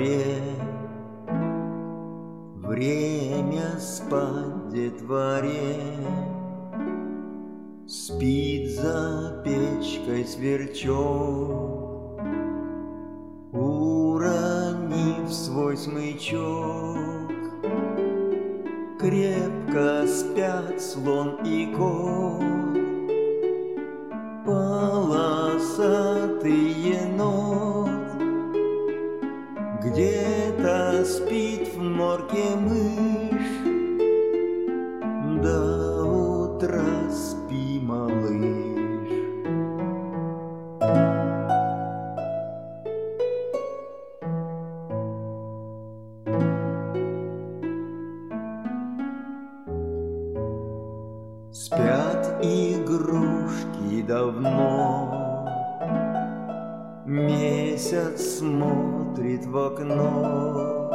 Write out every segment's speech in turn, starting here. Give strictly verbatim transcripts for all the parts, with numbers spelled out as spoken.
дворе. Время спать, детворе. Спит за печкой сверчок, уронив свой смычок. Крепко спят слон и кот, полосатый енот. Где-то спит в норке мышь, до утра спи, малыш. Спят игрушки давно, месяц смотрит в окно.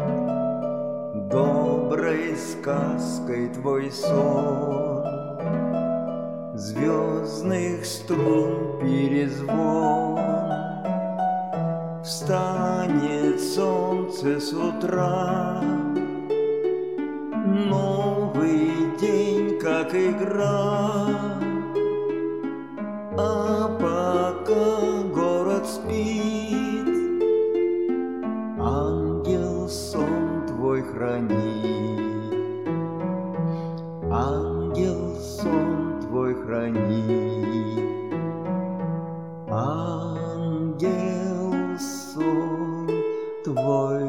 Доброй сказкой твой сон, звездных струн перезвон. Встанет солнце с утра, новый день, как игра. А пока город спит, ангел сон твой хранит. Ангел сон твой хранит. Ангел сон твой